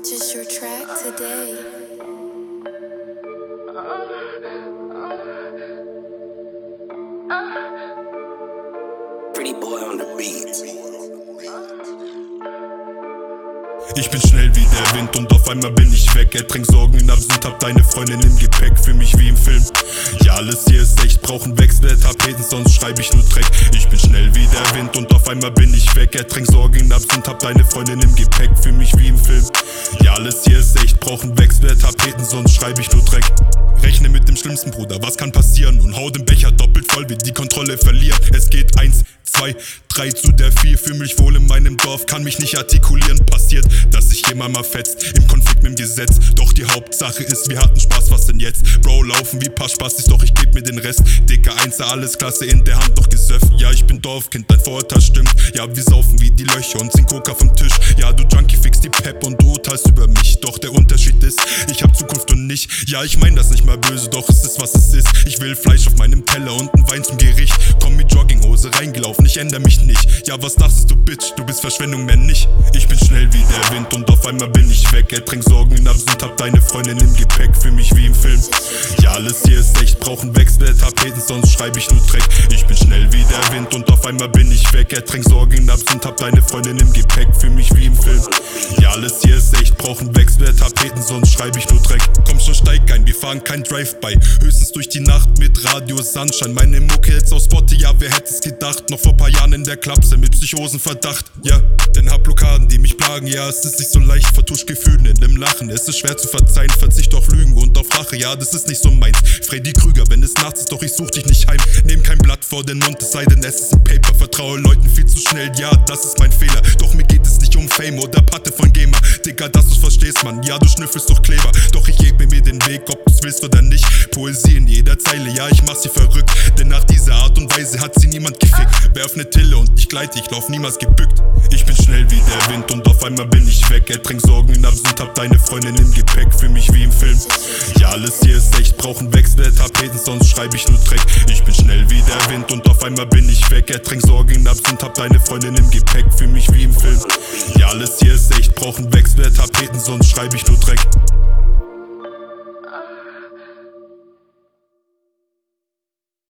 Purchase your track today. Pretty boy on the beat. Ich bin schnell wie der Wind und auf einmal bin ich weg. Ertränk Sorgen in Absinth, hab deine Freundin im Gepäck. Für mich wie im Film. Ja, alles hier ist echt, brauchen Wechsel der Tapeten, sonst schreib ich nur Dreck. Ich bin schnell wie der Wind und auf einmal bin ich weg. Ertränk Sorgen in Absinth, hab deine Freundin im Gepäck. Für mich wie im Film. Ja, alles hier ist echt, brauchen Wechsel der Tapeten, sonst schreib ich nur Dreck. Rechne mit dem Schlimmsten, Bruder, was kann passieren? Und hau den Becher doppelt voll, wird die Kontrolle verlieren. Es geht 1, 2, 3 zu der 4. Fühl mich wohl in meinem Dorf, kann mich nicht artikulieren. Passiert, dass sich jemand mal fetzt, im Konflikt mit dem Gesetz. Doch die Hauptsache ist, wir hatten Spaß, was denn jetzt? Bro, laufen wie paar Spastis, doch ich geb mir den Rest. Dicker Einser, alles klasse, in der Hand noch gesöfft. Ja, ich bin Dorfkind, dein Vorurteil stimmt. Ja, wir saufen wie die Löcher und ziehen Coca vom Tisch. Ja, du Junkie, fix die Pep und du urteilst über mich. Doch der Unterschied ist, ich hab Zukunft und nicht. Ja, ich mein das nicht mal böse, doch es ist, was es ist. Ich will Fleisch auf meinem Teller und ein Wein zum Gericht. Komm mit Jogginghose reingelaufen, ich ändere mich nicht. Ja, was dachtest du, Bitch, du bist Verschwendung, mehr nicht. Ich bin schnell wie der Wind und auf einmal bin ich weg. Ertränk Sorgen in Absinth, hab deine Freundin im Gepäck. Für mich wie im Film. Ja, alles hier ist echt, brauchen Wechsel der Tapeten, sonst schreib ich nur Dreck. Ich bin schnell wie der Wind und auf einmal bin ich weg. Ertränk Sorgen in Absinth, hab deine Freundin im Gepäck. Für mich wie im Film. Ja, alles hier ist echt, brauchen Wechsel der Tapeten, sonst schreib ich nur Dreck. Komm schon, steig ein, wir fahren kein Drive-by. Höchstens durch die Nacht mit Radio Sunshine. Meine Mucke jetzt auf Spotify, ja, wer hätte es gedacht? Noch vor paar Jahren in der Klapse mit Psychosenverdacht. Ja, denn hab Blockaden, die mich plagen. Ja, es ist nicht so leicht, vertuscht Gefühle in dem Lachen. Es ist schwer zu verzeihen, Verzicht auf Lügen und auf Rache. Ja, das ist nicht so meins. Freddy Krüger, wenn es nachts ist, doch ich such dich nicht heim. Nehm kein Blatt vor den Mund, es sei denn, es ist ein Paper. Vertraue Leuten viel zu schnell, ja, das ist mein Fehler. Doch mir geht es nicht um Fame oder Patte von Gamer. Digga, dass du's verstehst, Mann, ja, du schnüffelst doch Kleber. Doch ich ebne mir den Weg, ob du's willst oder nicht. Poesie in jeder Zeile, ja, ich mach sie verrückt. Denn nach dieser Art und Weise hat sie niemand gefickt. Werf ne Tille und ich gleite, ich lauf niemals gebückt. Ich bin schnell wie der Wind und auf einmal bin ich weg. Ertränk Sorgen in Absinth, hab deine Freundin im Gepäck. Für mich wie im Film. Ja, alles hier ist echt, brauchen Wechsel der Tapeten, sonst schreib ich nur Dreck. Ich bin schnell wie der Wind und auf einmal bin ich weg. Ertränk Sorgen in Absinth, hab deine Freundin im Gepäck. Für mich wie im Film. Ja, alles hier ist echt, brauchen Wechsel der Tapeten, sonst schreib ich nur Dreck.